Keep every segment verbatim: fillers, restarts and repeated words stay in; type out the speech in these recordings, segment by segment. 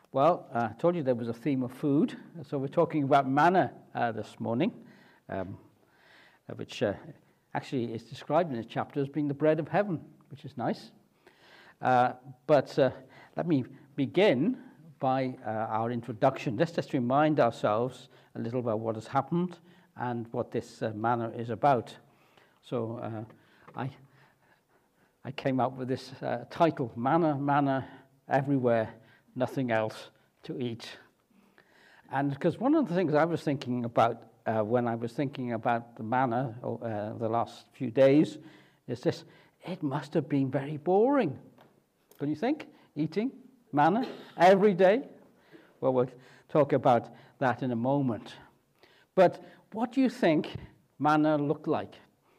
Well, uh, I told you there was a theme of food, so we're talking about manna uh, this morning, um, which uh, actually is described in this chapter as being the bread of heaven, which is nice. Uh, but uh, let me begin by uh, our introduction. Let's just remind ourselves a little about what has happened and what this uh, manna is about. So uh, I, I came up with this uh, title, Manna, Manna, Everywhere, Nothing else to eat. And because one of the things I was thinking about uh, when I was thinking about the manna uh, the last few days is this: it must have been very boring. Don't you think? Eating manna every day? Well, we'll talk about that in a moment. But what do you think manna looked like?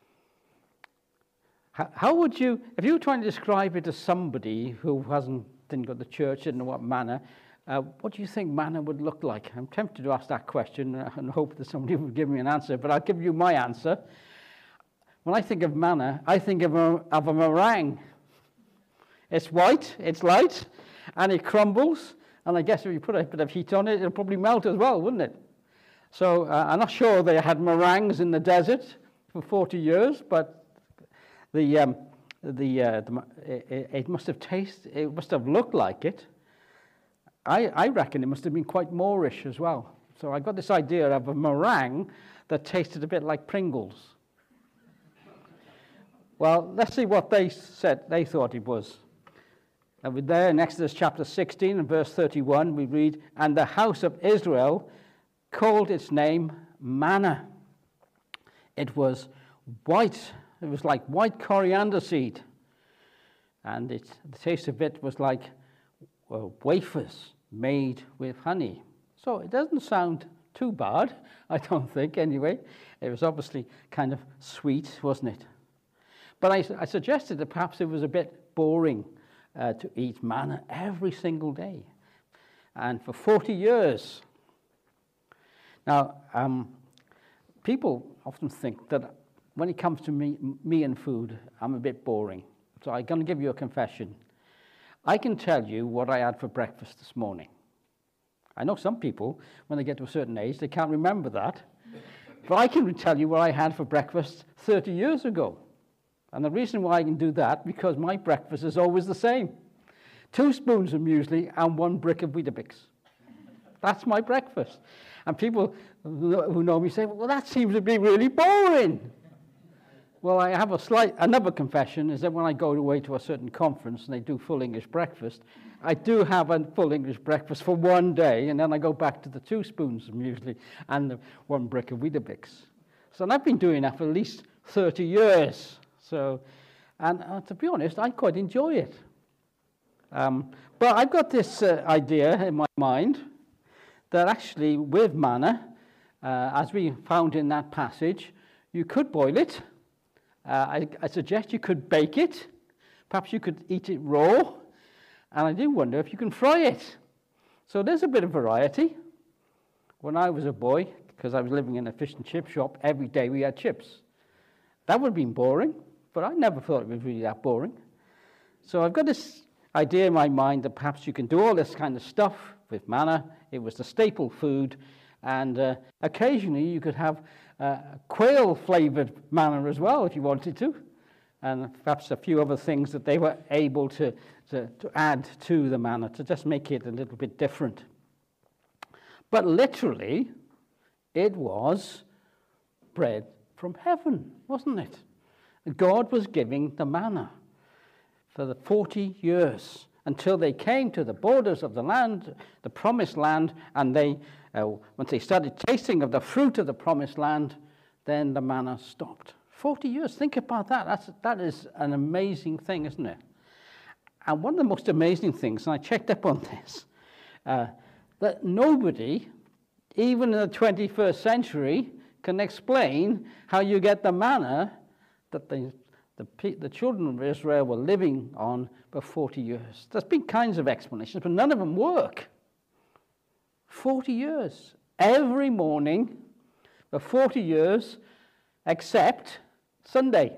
How, how would you, if you were trying to describe it to somebody who hasn't didn't go to church, didn't know what manna, uh, what do you think manna would look like? I'm tempted to ask that question and hope that somebody would give me an answer, but I'll give you my answer. When I think of manna, I think of a, of a meringue. It's white, it's light, and it crumbles, and I guess if you put a bit of heat on it, it'll probably melt as well, wouldn't it? So uh, I'm not sure they had meringues in the desert for forty years, but the... Um, The, uh, the it, it must have tasted, it must have looked like it. I, I reckon it must have been quite Moorish as well. So I got this idea of a meringue that tasted a bit like Pringles. Well, let's see what they said, they thought it was. And we're there in Exodus chapter sixteen and verse thirty-one, we read, "And the house of Israel called its name manna. It was white." It was like white coriander seed, and it, the taste of it was like well, wafers made with honey. So it doesn't sound too bad, I don't think, anyway. It was obviously kind of sweet, wasn't it? But I, I suggested that perhaps it was a bit boring uh, to eat manna every single day, and for forty years. Now, um, people often think that when it comes to me, me and food, I'm a bit boring. So I'm going to give you a confession. I can tell you what I had for breakfast this morning. I know some people, when they get to a certain age, they can't remember that. But I can tell you what I had for breakfast thirty years ago. And the reason why I can do that, because my breakfast is always the same. Two spoons of muesli and one brick of Weetabix. That's my breakfast. And people who know me say, well, that seems to be really boring. Well, I have a slight, another confession, is that when I go away to a certain conference and they do full English breakfast, I do have a full English breakfast for one day, and then I go back to the two spoons of muesli and the one brick of Weetabix. So I've been doing that for at least thirty years. So, and uh, to be honest, I quite enjoy it. Um, but I've got this uh, idea in my mind that actually with manna, uh, as we found in that passage, you could boil it. Uh, I, I suggest you could bake it. Perhaps you could eat it raw. And I do wonder if you can fry it. So there's a bit of variety. When I was a boy, because I was living in a fish and chip shop, every day we had chips. That would have been boring, but I never thought it was really that boring. So I've got this idea in my mind that perhaps you can do all this kind of stuff with manna. It was the staple food. And uh, occasionally you could have uh, quail-flavored manna as well, if you wanted to. And perhaps a few other things that they were able to, to, to add to the manna to just make it a little bit different. But literally, it was bread from heaven, wasn't it? God was giving the manna for the forty years until they came to the borders of the land, the promised land, and they, uh, once they started tasting of the fruit of the promised land, then the manna stopped. forty years, think about that. That's, that is an amazing thing, isn't it? And one of the most amazing things, and I checked up on this, uh, that nobody, even in the twenty-first century, can explain how you get the manna that the, the, the children of Israel were living on for forty years. There's been kinds of explanations, but none of them work. forty years. Every morning for forty years, except Sunday.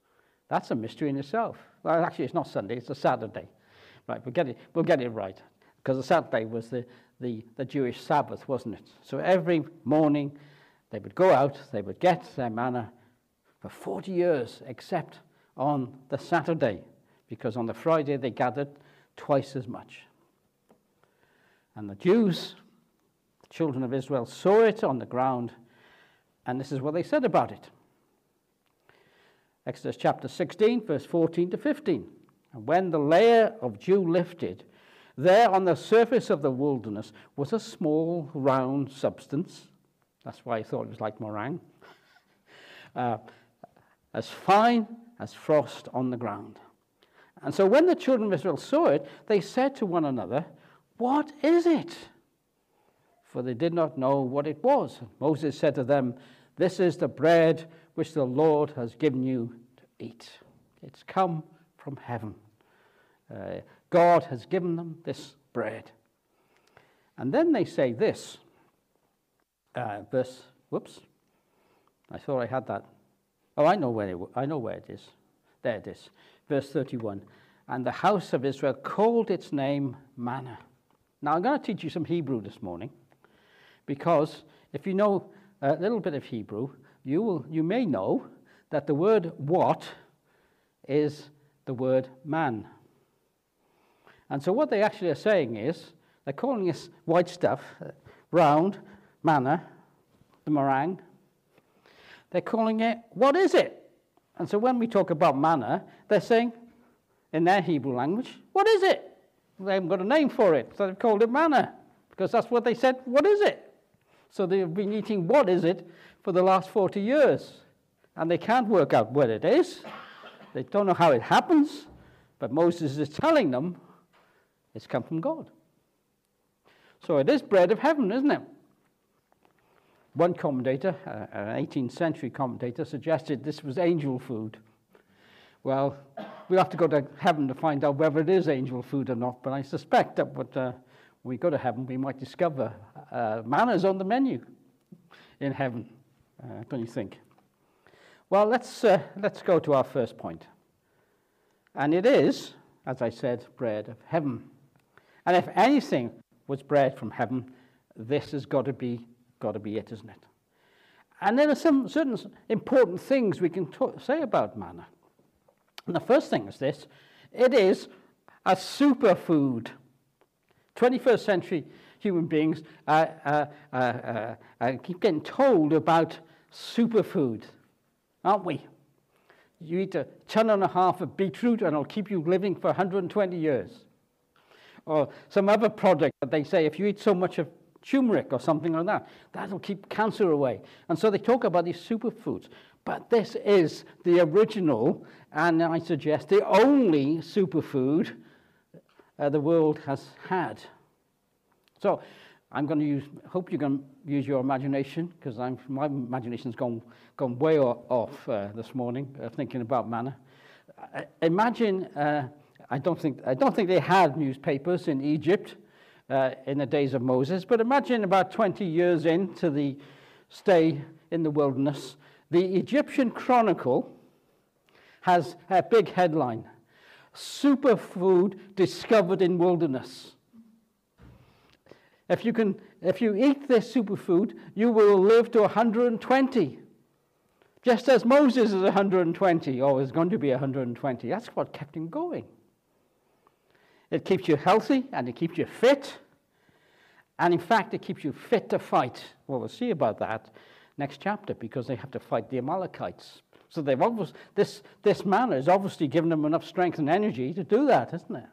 That's a mystery in itself. Well, actually, it's not Sunday, it's a Saturday. Right, we'll get it, we'll get it right. because the Saturday was the, the, the Jewish Sabbath, wasn't it? So every morning they would go out, they would get their manna for forty years, except on the Saturday, because on the Friday they gathered twice as much. And the Jews, the children of Israel, saw it on the ground, and this is what they said about it. Exodus chapter sixteen, verse fourteen to fifteen. And when the layer of dew lifted, there on the surface of the wilderness was a small round substance. That's why I thought it was like meringue. Uh, as fine as frost on the ground. And so when the children of Israel saw it, they said to one another, "What is it?" For they did not know what it was. Moses said to them, "This is the bread which the Lord has given you to eat. It's come from heaven." Uh, God has given them this bread. And then they say this, uh, verse, whoops, I thought I had that. Oh, I know where it, I know where it is. There it is, verse thirty-one. And the house of Israel called its name manna. Now I'm going to teach you some Hebrew this morning, because if you know a little bit of Hebrew, you will, you may know that the word what is the word man. And so what they actually are saying is, they're calling this white stuff, round, manna, the meringue. They're calling it, what is it? And so when we talk about manna, they're saying, in their Hebrew language, what is it? They haven't got a name for it, so they've called it manna, because that's what they said, what is it? So they've been eating what is it for the last forty years. And they can't work out what it is. They don't know how it happens, but Moses is telling them it's come from God. So it is bread of heaven, isn't it? One commentator, uh, an eighteenth century commentator, suggested this was angel food. Well, we'll have to go to heaven to find out whether it is angel food or not, but I suspect that what, uh, when we go to heaven, we might discover uh, manna's on the menu in heaven, uh, don't you think? Well, let's, uh, let's go to our first point. And it is, as I said, bread of heaven. And if anything was bread from heaven, this has got to be got to be it, isn't it? And there are some certain important things we can talk, say about manna. And the first thing is this: it is a superfood. twenty-first century human beings uh, uh, uh, uh, uh, keep getting told about superfood, aren't we? You eat a ton and a half of beetroot and it'll keep you living for one hundred twenty years. Or some other product that they say, if you eat so much of turmeric or something like that, that'll keep cancer away. And so they talk about these superfoods. But this is the original, and I suggest the only superfood uh, the world has had. So I'm going to use, hope you can use your imagination, because I'm my imagination's gone gone way off uh, this morning, uh, thinking about manna. Uh, imagine, uh, I don't think I don't think they had newspapers in Egypt uh, in the days of Moses, but imagine about twenty years into the stay in the wilderness, the Egyptian Chronicle has a big headline: "Superfood discovered in wilderness." If you can, if you eat this superfood, you will live to one hundred twenty. Just as Moses is one hundred twenty, or is going to be one hundred twenty. That's what kept him going. It keeps you healthy, and it keeps you fit. And in fact, it keeps you fit to fight. Well, we'll see about that next chapter, because they have to fight the Amalekites. So they've obviously, this, this manna has obviously given them enough strength and energy to do that, isn't it?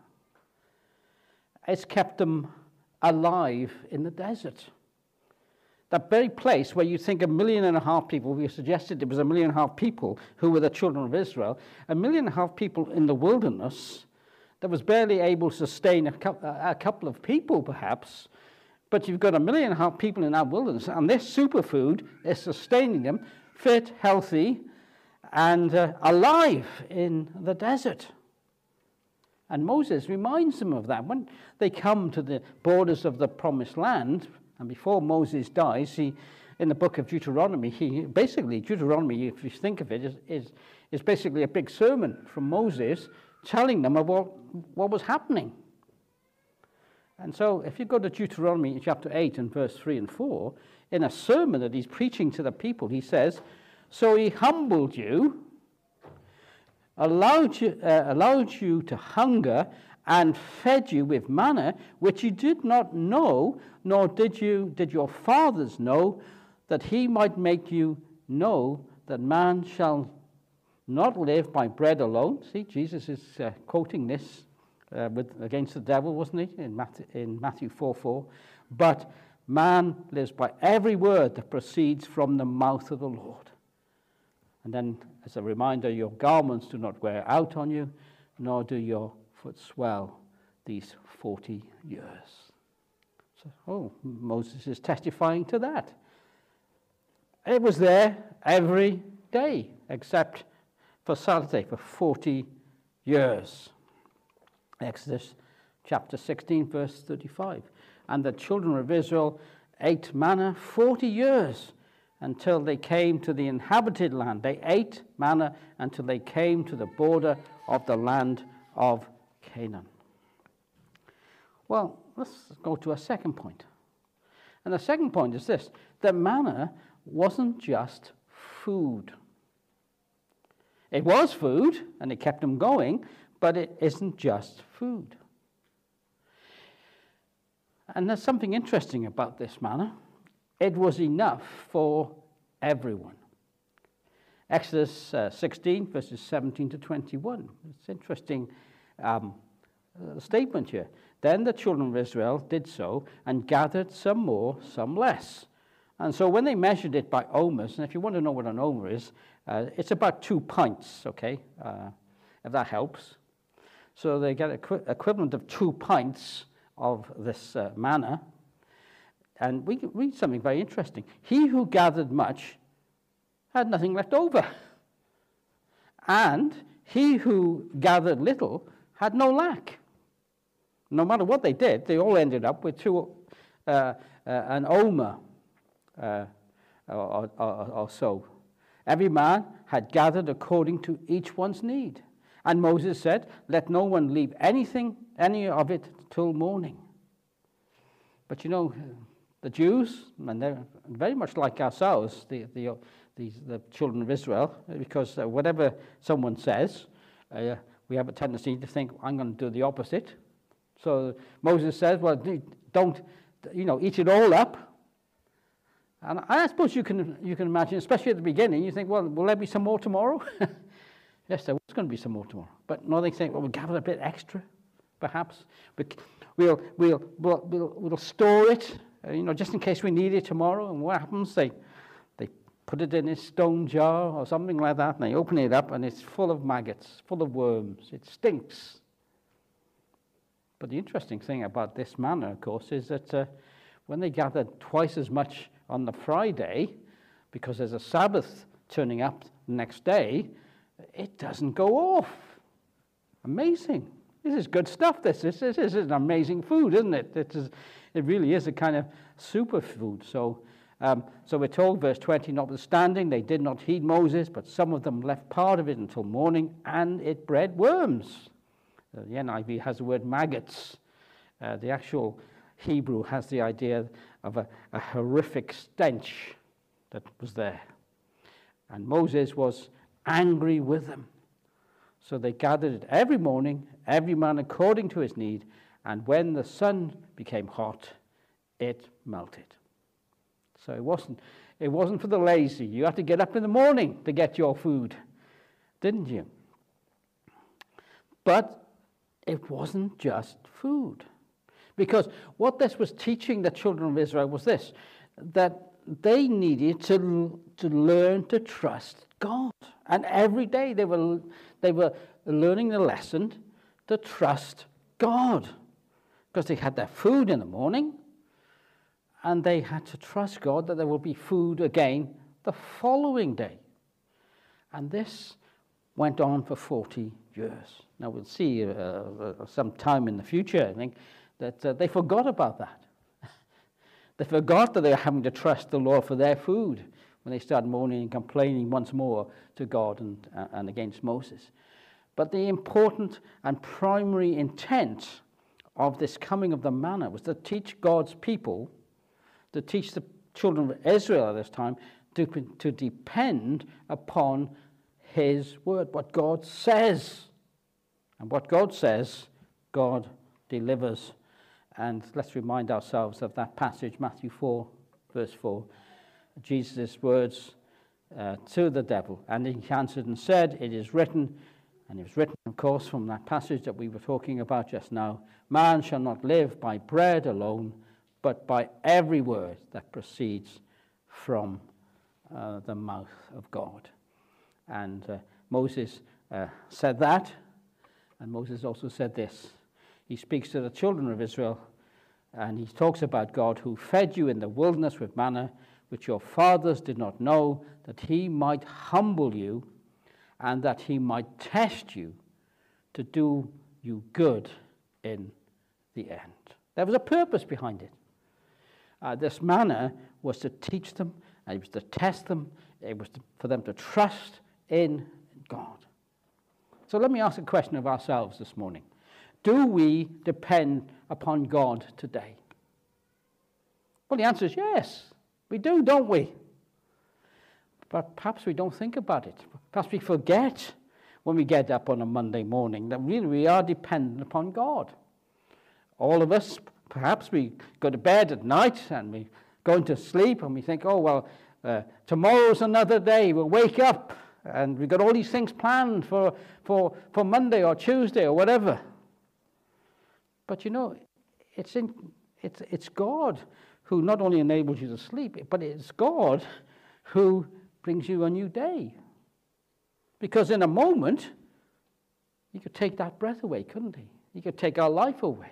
It's kept them alive in the desert. That very place where you think a million and a half people, we suggested it was a million and a half people who were the children of Israel, a million and a half people in the wilderness that was barely able to sustain a couple, a couple of people perhaps, but you've got a million and a half people in that wilderness, and this superfood is sustaining them fit, healthy, and uh, alive in the desert. And Moses reminds them of that. When they come to the borders of the promised land, and before Moses dies, he, in the book of Deuteronomy, he basically, Deuteronomy, if you think of it, is, is, is basically a big sermon from Moses telling them about what was happening. And so if you go to Deuteronomy chapter eight and verse three and four, in a sermon that he's preaching to the people, he says, so he humbled you, allowed you, uh, allowed you to hunger, and fed you with manna, which you did not know, nor did you did your fathers know, that he might make you know that man shall not live by bread alone. See, Jesus is uh, quoting this uh, with, against the devil, wasn't he, in Matthew, in Matthew four four. But man lives by every word that proceeds from the mouth of the Lord. And then, as a reminder, your garments do not wear out on you, nor do your foot swell these forty years. So, oh, Moses is testifying to that. It was there every day, except for Saturday, for forty years. Exodus chapter sixteen, verse thirty-five. And the children of Israel ate manna forty years until they came to the inhabited land. They ate manna until they came to the border of the land of Canaan. Well, let's go to a second point. And the second point is this, that manna wasn't just food. It was food, and it kept them going, but it isn't just food. And there's something interesting about this manna. It was enough for everyone. Exodus uh, sixteen, verses seventeen to twenty-one. It's an interesting um, uh, statement here. Then the children of Israel did so, and gathered some more, some less. And so when they measured it by omers, and if you want to know what an omer is, uh, it's about two pints, okay, uh, if that helps. So they get equi- equivalent of two pints of this uh, manna. And we can read something very interesting. He who gathered much had nothing left over. And he who gathered little had no lack. No matter what they did, they all ended up with two, uh, uh, an omer uh, or, or, or so. Every man had gathered according to each one's need. And Moses said, let no one leave anything, any of it, till morning. But you know, the Jews, and they're very much like ourselves, the, the, the, the children of Israel, because uh, whatever someone says, uh, we have a tendency to think, I'm going to do the opposite. So Moses says, well, don't, you know, eat it all up. And I suppose you can you can imagine, especially at the beginning, you think, well, will there be some more tomorrow? Yes, there was going to be some more tomorrow. But no, they think, well, we'll gather a bit extra, perhaps. We'll we'll we'll we'll, we'll store it, uh, you know, just in case we need it tomorrow. And what happens? They they put it in a stone jar or something like that, and they open it up, and it's full of maggots, full of worms. It stinks. But the interesting thing about this manna, of course, is that uh, when they gathered twice as much on the Friday, because there's a Sabbath turning up the next day, it doesn't go off. Amazing. This is good stuff, this. This, this is an amazing food, isn't it? It, is, it really is a kind of superfood. So, um, so we're told, verse twenty, notwithstanding, they did not heed Moses, but some of them left part of it until morning, and it bred worms. Uh, the N I V has the word maggots. Uh, the actual Hebrew has the idea of a, a horrific stench that was there. And Moses was angry with them. So they gathered it every morning, every man according to his need, and when the sun became hot, it melted. So it wasn't, it wasn't for the lazy. You had to get up in the morning to get your food, didn't you? But it wasn't just food. Because what this was teaching the children of Israel was this, that they needed to, to learn to trust God. And every day they were, they were learning the lesson to trust God. Because they had their food in the morning, and they had to trust God that there will be food again the following day. And this went on for forty years. Now we'll see uh, uh, some time in the future, I think, that uh, they forgot about that. They forgot that they were having to trust the Lord for their food when they started mourning and complaining once more to God and, uh, and against Moses. But the important and primary intent of this coming of the manna was to teach God's people, to teach the children of Israel at this time, to, to depend upon his word, what God says. And what God says, God delivers. And let's remind ourselves of that passage, Matthew four, verse four. Jesus' words uh, to the devil. And he answered and said, it is written, and it was written, of course, from that passage that we were talking about just now, man shall not live by bread alone, but by every word that proceeds from uh, the mouth of God. And uh, Moses uh, said that, and Moses also said this. He speaks to the children of Israel, and he talks about God who fed you in the wilderness with manna, which your fathers did not know, that he might humble you, and that he might test you to do you good in the end. There was a purpose behind it. Uh, this manna was to teach them, and it was to test them, it was to, for them to trust in God. So let me ask a question of ourselves this morning. Do we depend upon God today? Well, the answer is yes. We do, don't we? But perhaps we don't think about it. Perhaps we forget when we get up on a Monday morning that really we are dependent upon God. All of us, perhaps we go to bed at night and we go into sleep and we think, oh, well, uh, tomorrow's another day. We'll wake up and we've got all these things planned for, for, for Monday or Tuesday or whatever. But you know, it's, in, it's, it's God who not only enables you to sleep, but it's God who brings you a new day. Because in a moment, he could take that breath away, couldn't he? He could take our life away.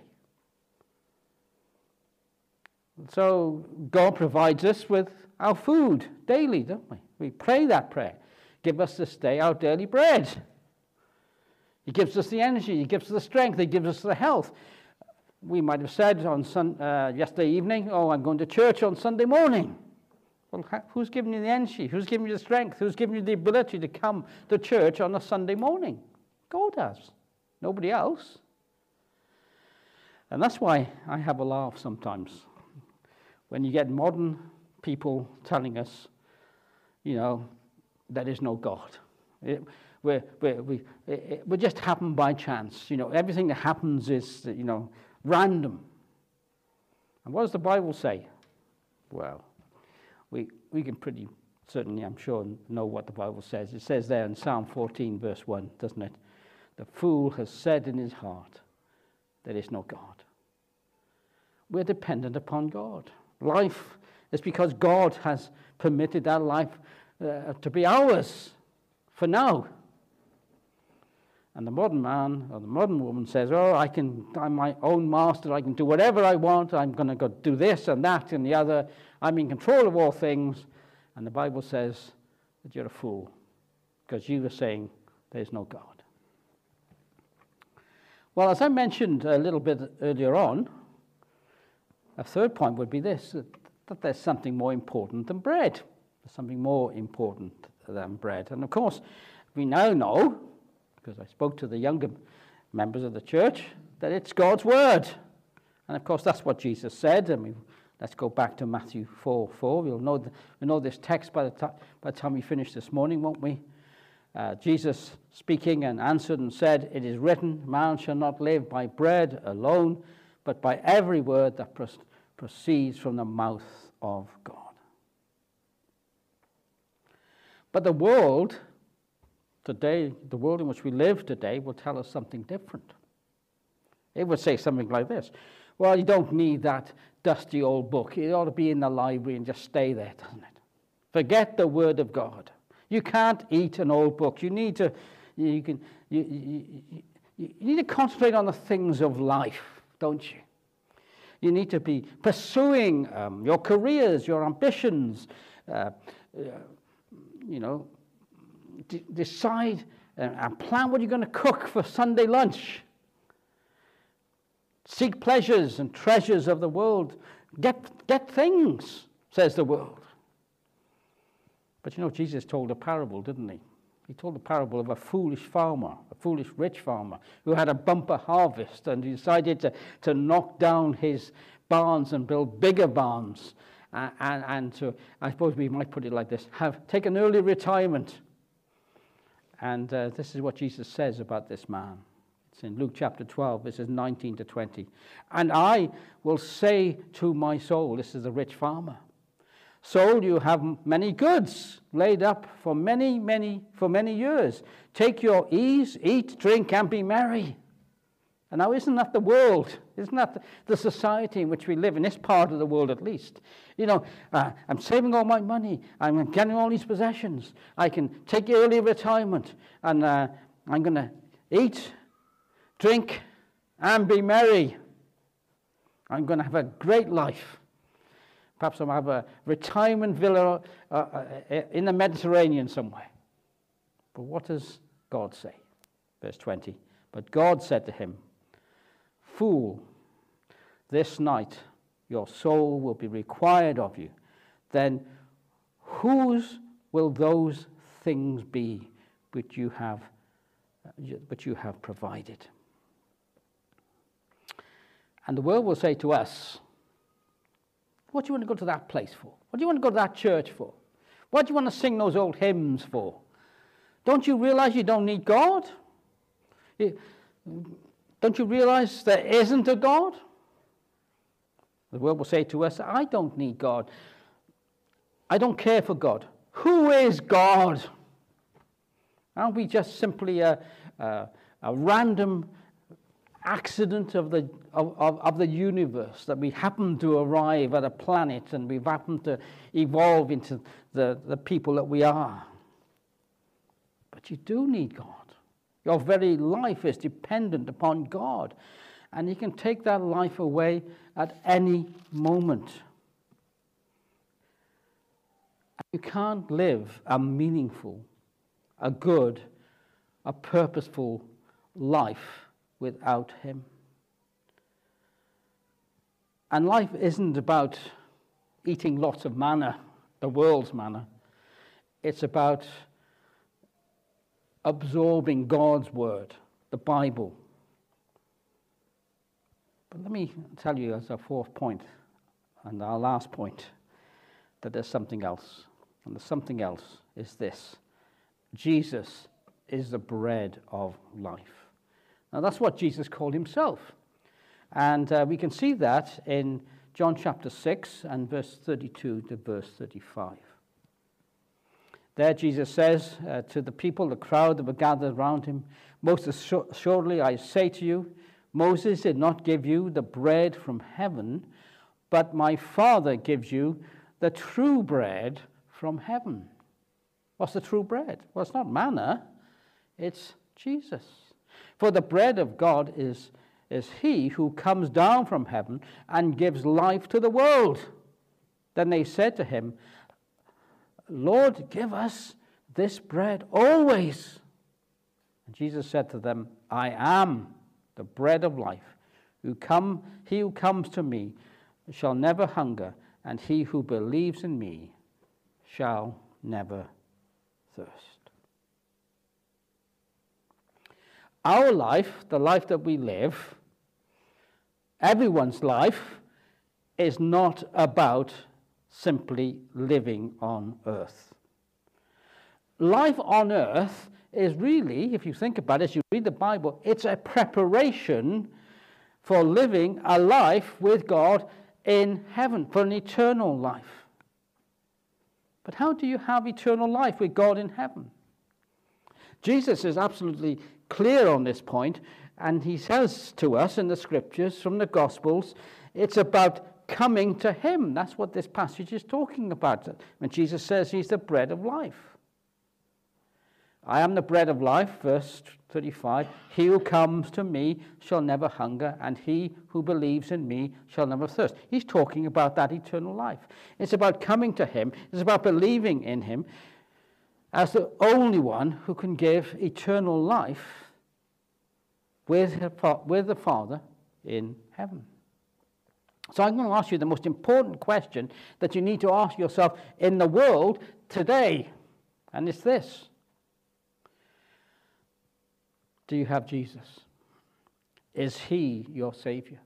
So God provides us with our food daily, don't we? We pray that prayer. Give us this day our daily bread. He gives us the energy. He gives us the strength. He gives us the health. We might have said on sun, uh, yesterday evening, oh, I'm going to church on Sunday morning. Well, who's giving you the energy? Who's giving you the strength? Who's giving you the ability to come to church on a Sunday morning? God has. Nobody else. And that's why I have a laugh sometimes when you get modern people telling us, you know, there is no God. It, we're, we're, we, it, it just happened by chance. You know, everything that happens is, you know, random. And what does the Bible say? Well, we we can pretty certainly, I'm sure, know what the Bible says. It says there in Psalm fourteen, verse one, doesn't it? The fool has said in his heart, there is no God. We're dependent upon God. Life is because God has permitted that life uh, to be ours for now. And the modern man or the modern woman says, oh, I can, I'm my own master, I can do whatever I want, I'm going to go do this and that and the other, I'm in control of all things. And the Bible says that you're a fool, because you are saying there's no God. Well, as I mentioned a little bit earlier on, a third point would be this, that, that there's something more important than bread. There's something more important than bread. And of course, we now know, because I spoke to the younger members of the church, that it's God's word. And of course, that's what Jesus said. I mean, let's go back to Matthew four four. We'll know, the, we'll know this text by the, t- by the time we finish this morning, won't we? Uh, Jesus speaking and answered and said, it is written, man shall not live by bread alone, but by every word that pro- proceeds from the mouth of God. But the world today, the world in which we live today, will tell us something different. It would say something like this. Well, you don't need that dusty old book. It ought to be in the library and just stay there, doesn't it? Forget the word of God. You can't eat an old book. You need to, you can, you, you, you, you need to concentrate on the things of life, don't you? You need to be pursuing um, your careers, your ambitions, uh, uh, you know, D- decide and plan what you're going to cook for Sunday lunch. Seek pleasures and treasures of the world. Get, get things, says the world. But you know, Jesus told a parable, didn't he? He told the parable of a foolish farmer, a foolish rich farmer, who had a bumper harvest and decided to, to knock down his barns and build bigger barns. Uh, and, and to, I suppose we might put it like this, have take an early retirement. And uh, this is what Jesus says about this man. It's in Luke chapter twelve, verses nineteen to twenty. And I will say to my soul, this is the rich farmer, soul, you have many goods laid up for many, many, for many years. Take your ease, eat, drink, and be merry. And now, isn't that the world? Isn't that the society in which we live, in this part of the world at least? You know, uh, I'm saving all my money. I'm getting all these possessions. I can take early retirement. And uh, I'm going to eat, drink, and be merry. I'm going to have a great life. Perhaps I'll have a retirement villa uh, uh, in the Mediterranean somewhere. But what does God say? Verse twenty. But God said to him, fool, this night your soul will be required of you. Then whose will those things be which you have, which you have provided? And the world will say to us, what do you want to go to that place for? What do you want to go to that church for? What do you want to sing those old hymns for? Don't you realize you don't need God? Don't you realize there isn't a God? The world will say to us, I don't need God. I don't care for God. Who is God? Aren't we just simply a, a, a random accident of the of, of, of the universe, that we happen to arrive at a planet and we've happened to evolve into the, the people that we are? But you do need God. Your very life is dependent upon God, and He can take that life away at any moment. You can't live a meaningful, a good, a purposeful life without Him. And life isn't about eating lots of manna, the world's manna. It's about absorbing God's word, the Bible. But let me tell you as a fourth point, and our last point, that there's something else. And the something else is this: Jesus is the bread of life. Now that's what Jesus called himself. And uh, we can see that in John chapter six and verse thirty-two to verse thirty-five. There Jesus says uh, to the people, the crowd that were gathered around him, most assuredly I say to you, Moses did not give you the bread from heaven, but my Father gives you the true bread from heaven. What's the true bread? Well, it's not manna, it's Jesus. For the bread of God is, is he who comes down from heaven and gives life to the world. Then they said to him, Lord, give us this bread always. And Jesus said to them, I am the bread of life. Who come, he who comes to me shall never hunger, and he who believes in me shall never thirst. Our life, the life that we live, everyone's life, is not about simply living on earth. Life on earth is really, if you think about it, as you read the Bible, it's a preparation for living a life with God in heaven, for an eternal life. But how do you have eternal life with God in heaven? Jesus is absolutely clear on this point, and he says to us in the scriptures from the Gospels, it's about coming to him. That's what this passage is talking about. When Jesus says he's the bread of life. I am the bread of life, verse thirty-five. He who comes to me shall never hunger, and he who believes in me shall never thirst. He's talking about that eternal life. It's about coming to him. It's about believing in him as the only one who can give eternal life with, with the Father in heaven. So I'm going to ask you the most important question that you need to ask yourself in the world today, and it's this. Do you have Jesus? Is he your Savior?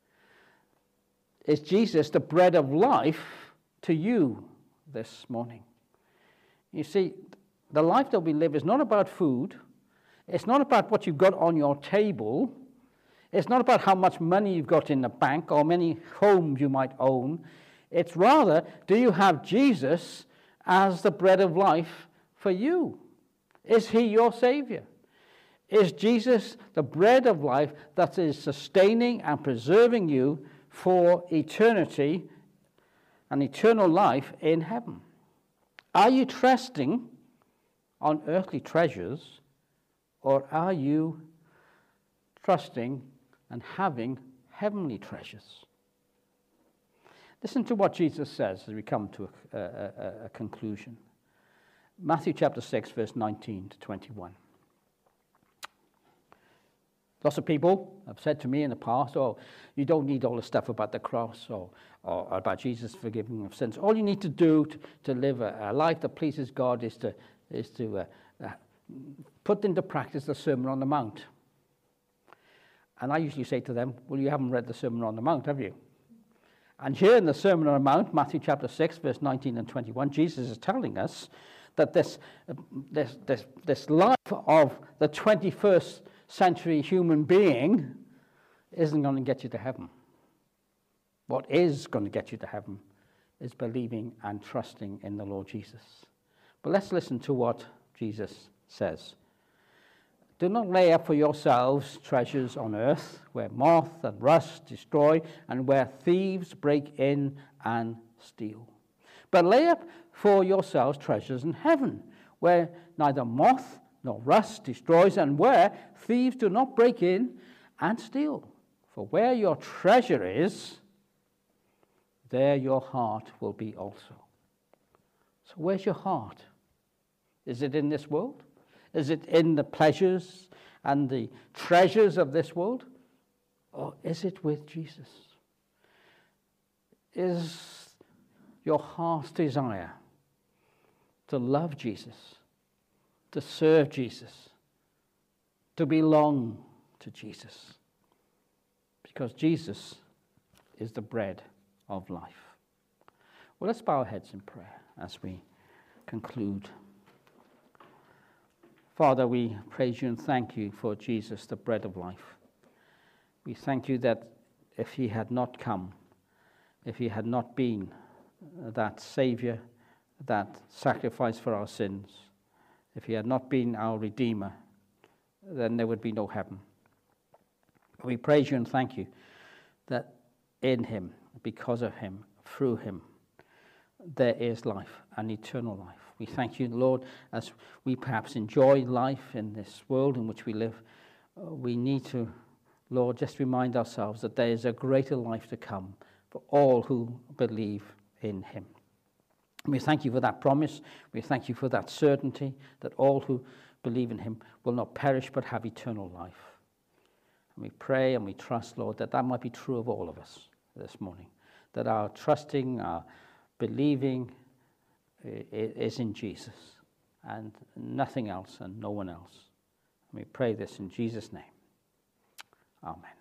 Is Jesus the bread of life to you this morning? You see, the life that we live is not about food. It's not about what you've got on your table. It's not about how much money you've got in the bank or many homes you might own. It's rather, do you have Jesus as the bread of life for you? Is he your Savior? Is Jesus the bread of life that is sustaining and preserving you for eternity and eternal life in heaven? Are you trusting on earthly treasures, or are you trusting and having heavenly treasures? Listen to what Jesus says as we come to a, a, a conclusion. Matthew chapter six, verse nineteen to twenty-one. Lots of people have said to me in the past, oh, you don't need all the stuff about the cross or, or about Jesus forgiving of sins. All you need to do to, to live a, a life that pleases God is to, is to uh, uh, put into practice the Sermon on the Mount. And I usually say to them, well, you haven't read the Sermon on the Mount, have you? And here in the Sermon on the Mount, Matthew chapter six, verse nineteen and twenty-one, Jesus is telling us that this, uh, this, this, this life of the twenty-first century human being isn't going to get you to heaven. What is going to get you to heaven is believing and trusting in the Lord Jesus. But let's listen to what Jesus says. Do not lay up for yourselves treasures on earth, where moth and rust destroy, and where thieves break in and steal. But lay up for yourselves treasures in heaven, where neither moth nor rust destroys, and where thieves do not break in and steal. For where your treasure is, there your heart will be also. So where's your heart? Is it in this world? Is it in the pleasures and the treasures of this world? Or is it with Jesus? Is your heart's desire to love Jesus, to serve Jesus, to belong to Jesus? Because Jesus is the bread of life. Well, let's bow our heads in prayer as we conclude. Father, we praise you and thank you for Jesus, the bread of life. We thank you that if he had not come, if he had not been that Savior, that sacrifice for our sins, if he had not been our Redeemer, then there would be no heaven. We praise you and thank you that in him, because of him, through him, there is life, and eternal life. We thank you, Lord, as we perhaps enjoy life in this world in which we live. Uh, we need to, Lord, just remind ourselves that there is a greater life to come for all who believe in him. We thank you for that promise. We thank you for that certainty that all who believe in him will not perish but have eternal life. And we pray and we trust, Lord, that that might be true of all of us this morning, that our trusting, our believing is in Jesus and nothing else and no one else. And we pray this in Jesus' name. Amen.